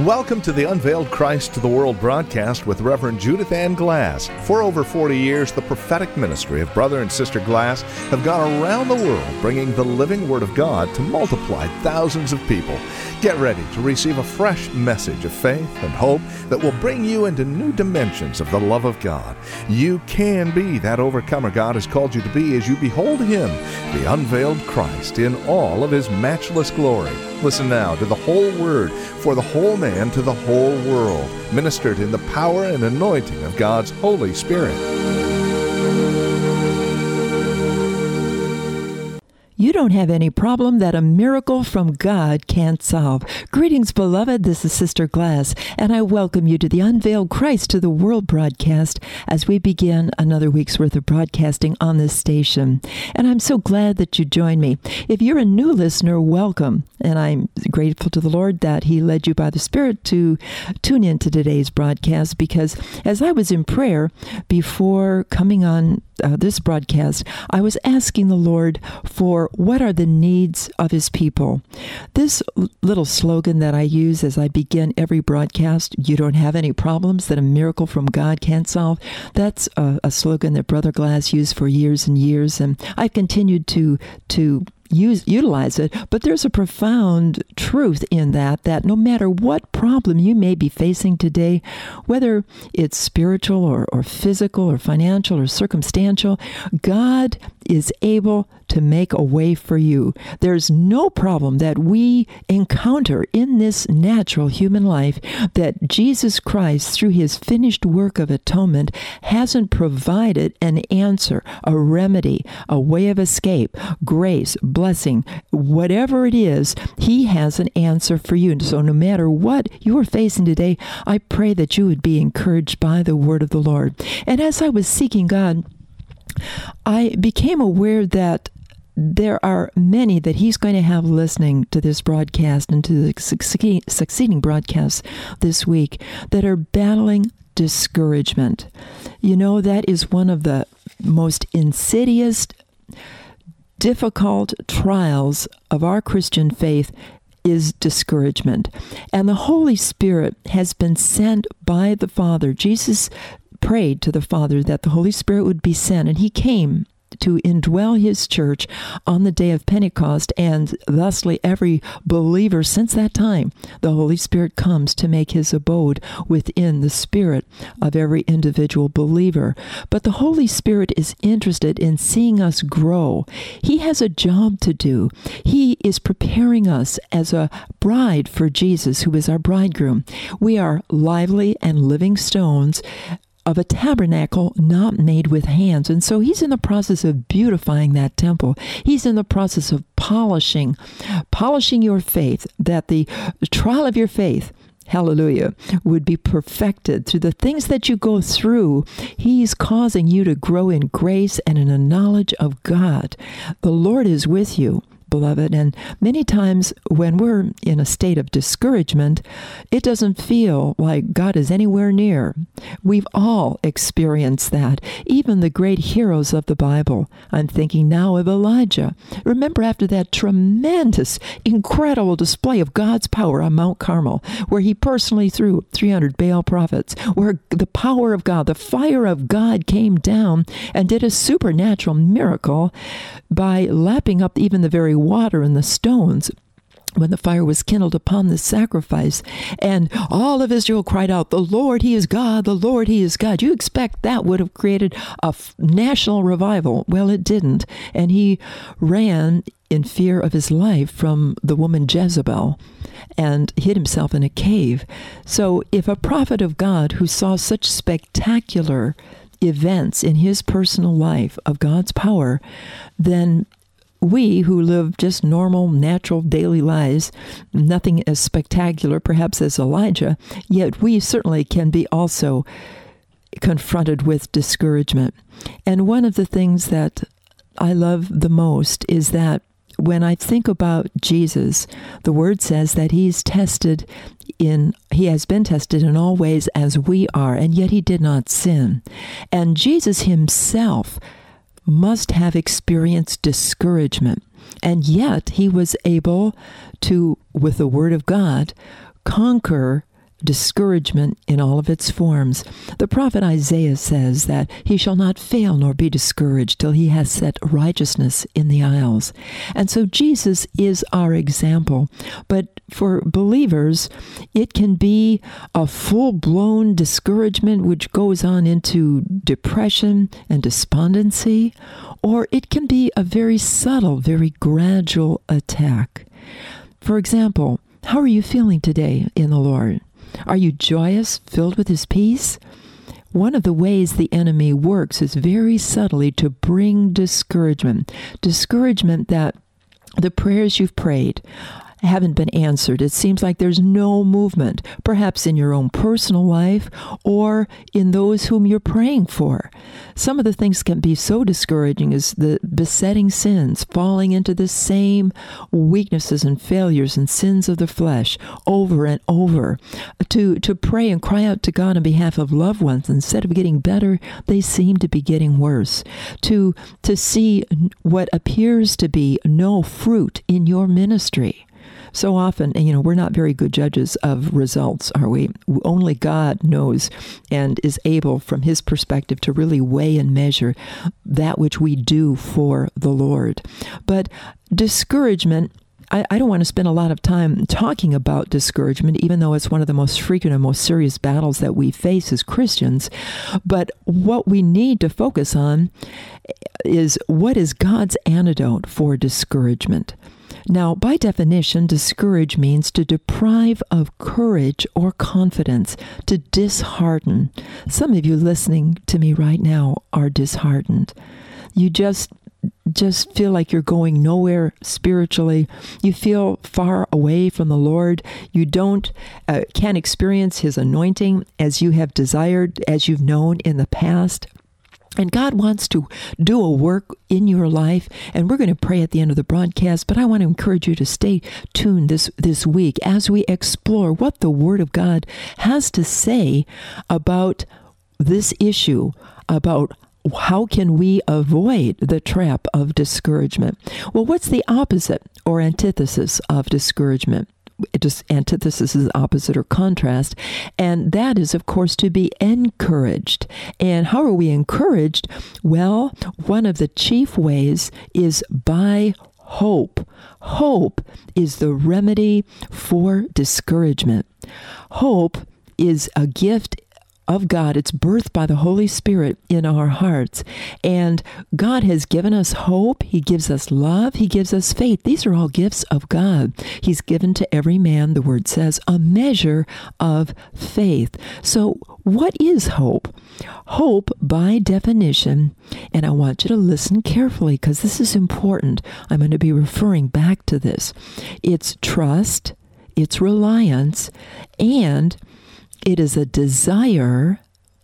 Welcome to the Unveiled Christ to the World broadcast with Reverend Judith Ann Glass. For over 40 years, the prophetic ministry of Brother and Sister Glass have gone around the world bringing the living Word of God to multiply thousands of people. Get ready to receive a fresh message of faith and hope that will bring you into new dimensions of the love of God. You can be that overcomer God has called you to be as you behold Him, the unveiled Christ, in all of His matchless glory. Listen now to the whole Word for the whole man to the whole world, ministered in the power and anointing of God's Holy Spirit. You don't have any problem that a miracle from God can't solve. Greetings, beloved. This is Sister Glass, and I welcome you to the Unveiled Christ to the World broadcast as we begin another week's worth of broadcasting on this station. And I'm so glad that you joined me. If you're a new listener, welcome. And I'm grateful to the Lord that He led you by the Spirit to tune in to today's broadcast, because as I was in prayer before coming on this broadcast, I was asking the Lord for what are the needs of His people. This little slogan that I use as I begin every broadcast, you don't have any problems that a miracle from God can't solve, that's a slogan that Brother Glass used for years and years, and I've continued to utilize it, but there's a profound truth in that no matter what problem you may be facing today, whether it's spiritual or physical or financial or circumstantial, God is able to make a way for you. There's no problem that we encounter in this natural human life that Jesus Christ, through His finished work of atonement, hasn't provided an answer, a remedy, a way of escape, grace, blessing, whatever it is, He has an answer for you. And so no matter what you are facing today, I pray that you would be encouraged by the word of the Lord. And as I was seeking God, I became aware that there are many that He's going to have listening to this broadcast and to the succeeding broadcasts this week that are battling discouragement. You know, that is one of the most insidious, difficult trials of our Christian faith is discouragement. And the Holy Spirit has been sent by the Father. Jesus prayed to the Father that the Holy Spirit would be sent, and He came to indwell His church on the day of Pentecost, and thusly every believer since that time, the Holy Spirit comes to make His abode within the spirit of every individual believer. But the Holy Spirit is interested in seeing us grow. He has a job to do. He is preparing us as a bride for Jesus, who is our bridegroom. We are lively and living stones of a tabernacle not made with hands. And so He's in the process of beautifying that temple. He's in the process of polishing your faith, that the trial of your faith, hallelujah, would be perfected through the things that you go through. He's causing you to grow in grace and in a knowledge of God. The Lord is with you, beloved, and many times when we're in a state of discouragement, it doesn't feel like God is anywhere near. We've all experienced that, even the great heroes of the Bible. I'm thinking now of Elijah. Remember, after that tremendous, incredible display of God's power on Mount Carmel, where he personally threw 300 Baal prophets, where the power of God, the fire of God came down and did a supernatural miracle by lapping up even the very water and the stones when the fire was kindled upon the sacrifice. And all of Israel cried out, "The Lord, He is God, the Lord, He is God." You expect that would have created a national revival. Well, it didn't. And he ran in fear of his life from the woman Jezebel and hid himself in a cave. So if a prophet of God who saw such spectacular events in his personal life of God's power, then we who live just normal, natural, daily lives, nothing as spectacular perhaps as Elijah, yet we certainly can be also confronted with discouragement. And one of the things that I love the most is that when I think about Jesus, the Word says that He has been tested in all ways as we are, and yet He did not sin. And Jesus Himself must have experienced discouragement, and yet He was able to, with the Word of God, conquer discouragement in all of its forms. The prophet Isaiah says that he shall not fail nor be discouraged till he has set righteousness in the isles. And so Jesus is our example. But for believers, it can be a full-blown discouragement which goes on into depression and despondency, or it can be a very subtle, very gradual attack. For example, how are you feeling today in the Lord? Are you joyous, filled with His peace? One of the ways the enemy works is very subtly to bring discouragement. Discouragement that the prayers you've prayed haven't been answered. It seems like there's no movement, perhaps in your own personal life or in those whom you're praying for. Some of the things can be so discouraging as the besetting sins, falling into the same weaknesses and failures and sins of the flesh over and over. To pray and cry out to God on behalf of loved ones, instead of getting better, they seem to be getting worse. To see what appears to be no fruit in your ministry. So often, we're not very good judges of results, are we? Only God knows and is able, from His perspective, to really weigh and measure that which we do for the Lord. But discouragement, I don't want to spend a lot of time talking about discouragement, even though it's one of the most frequent and most serious battles that we face as Christians. But what we need to focus on is, what is God's antidote for discouragement? Now, by definition, discourage means to deprive of courage or confidence, to dishearten. Some of you listening to me right now are disheartened. You just feel like you're going nowhere spiritually. You feel far away from the Lord. You can't experience His anointing as you have desired, as you've known in the past. And God wants to do a work in your life, and we're going to pray at the end of the broadcast, but I want to encourage you to stay tuned this week as we explore what the Word of God has to say about this issue, about how can we avoid the trap of discouragement. Well, what's the opposite or antithesis of discouragement? Antithesis is opposite or contrast, and that is, of course, to be encouraged. And how are we encouraged? Well, one of the chief ways is by hope. Hope is the remedy for discouragement. Hope is a gift of God. It's birthed by the Holy Spirit in our hearts. And God has given us hope. He gives us love. He gives us faith. These are all gifts of God. He's given to every man, the Word says, a measure of faith. So what is hope? Hope, by definition, and I want you to listen carefully because this is important. I'm going to be referring back to this. It's trust, it's reliance, and it is a desire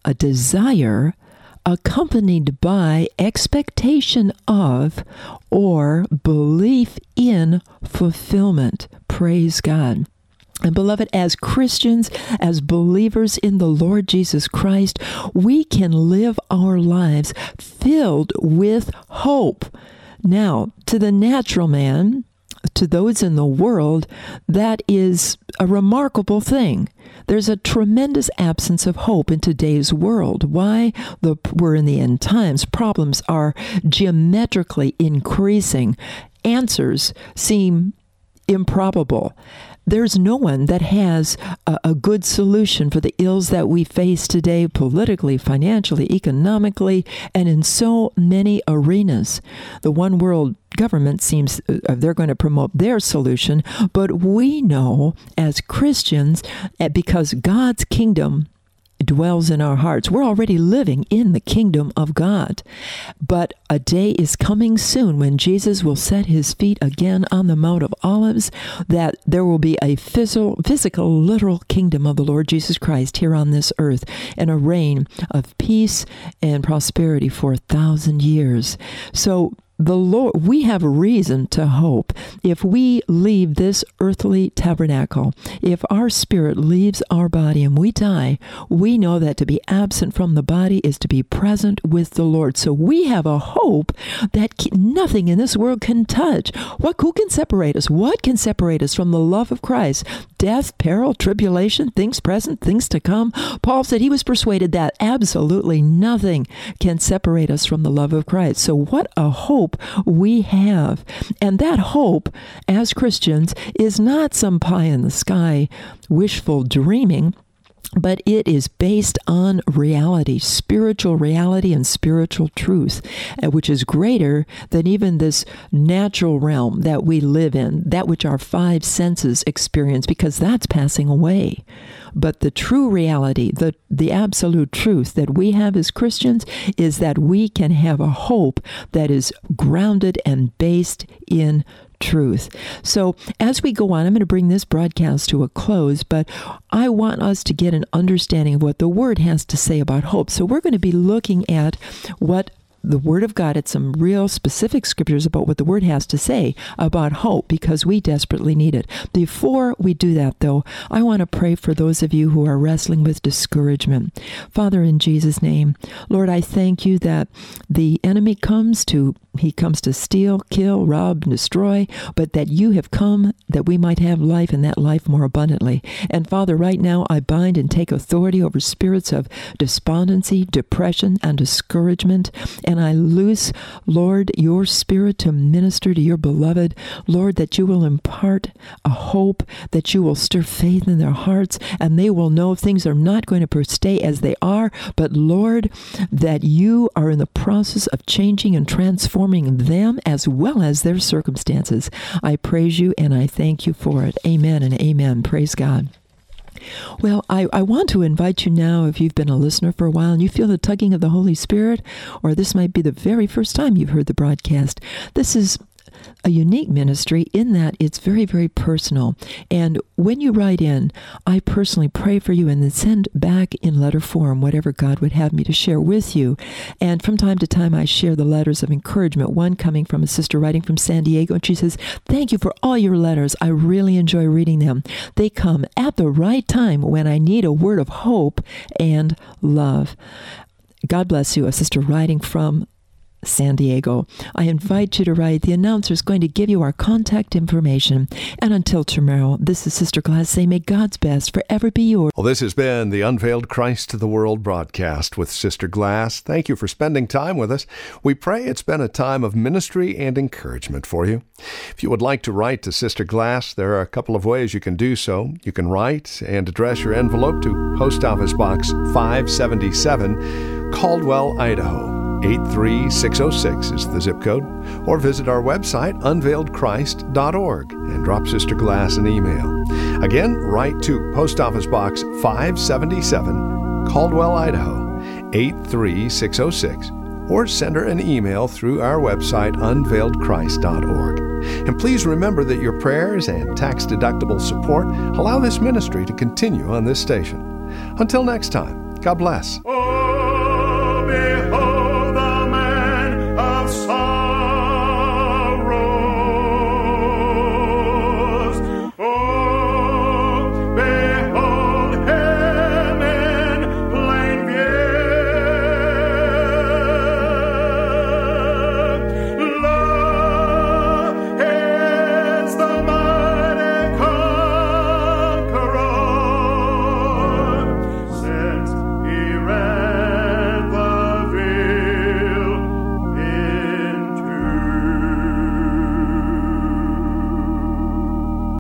accompanied by expectation of or belief in fulfillment. Praise God. And beloved, as Christians, as believers in the Lord Jesus Christ, we can live our lives filled with hope. Now, to the natural man, to those in the world, that is a remarkable thing. There's a tremendous absence of hope in today's world. Why? We're in the end times. Problems are geometrically increasing. Answers seem improbable. There's no one that has a good solution for the ills that we face today, politically, financially, economically, and in so many arenas. The one world government seems they're going to promote their solution, but we know as Christians, because God's kingdom dwells in our hearts. We're already living in the kingdom of God. But a day is coming soon when Jesus will set His feet again on the Mount of Olives, that there will be a physical, literal kingdom of the Lord Jesus Christ here on this earth, and a reign of peace and prosperity for 1,000 years. So the Lord, we have reason to hope. If we leave this earthly tabernacle, if our spirit leaves our body and we die, we know that to be absent from the body is to be present with the Lord. So we have a hope that nothing in this world can touch. Who can separate us? What can separate us from the love of Christ? death, peril, tribulation, things present, things to come. Paul said he was persuaded that absolutely nothing can separate us from the love of Christ. So what a hope we have. And that hope, as Christians, is not some pie in the sky wishful dreaming, but it is based on reality, spiritual reality and spiritual truth, which is greater than even this natural realm that we live in, that which our five senses experience, because that's passing away. But the true reality, the absolute truth that we have as Christians is that we can have a hope that is grounded and based in truth. So as we go on, I'm going to bring this broadcast to a close, but I want us to get an understanding of what the Word has to say about hope. So we're going to be looking at what the Word of God, at some real specific scriptures about what the Word has to say about hope, because we desperately need it. Before we do that, though, I want to pray for those of you who are wrestling with discouragement. Father, in Jesus' name, Lord, I thank you that the enemy comes to steal, kill, rob, and destroy, but that you have come that we might have life, and that life more abundantly. And Father, right now I bind and take authority over spirits of despondency, depression, and discouragement, and I loose, Lord, your Spirit to minister to your beloved. Lord, that you will impart a hope, that you will stir faith in their hearts, and they will know things are not going to stay as they are, but Lord, that you are in the process of changing and transforming them as well as their circumstances. I praise you and I thank you for it. Amen and amen. Praise God. Well, I want to invite you now, if you've been a listener for a while and you feel the tugging of the Holy Spirit, or this might be the very first time you've heard the broadcast, this is a unique ministry in that it's very, very personal. And when you write in, I personally pray for you and then send back in letter form whatever God would have me to share with you. And from time to time, I share the letters of encouragement, one coming from a sister writing from San Diego, and she says, "Thank you for all your letters. I really enjoy reading them. They come at the right time when I need a word of hope and love." God bless you, a sister writing from San Diego. I invite you to write. The announcer is going to give you our contact information. And until tomorrow, this is Sister Glass saying, may God's best forever be yours. Well, this has been the Unveiled Christ to the World broadcast with Sister Glass. Thank you for spending time with us. We pray it's been a time of ministry and encouragement for you. If you would like to write to Sister Glass, there are a couple of ways you can do so. You can write and address your envelope to Post Office Box 577, Caldwell, Idaho. 83606 is the zip code, or visit our website, unveiledchrist.org, and drop Sister Glass an email. Again, write to Post Office Box 577, Caldwell, Idaho, 83606, or send her an email through our website, unveiledchrist.org. And please remember that your prayers and tax-deductible support allow this ministry to continue on this station. Until next time, God bless.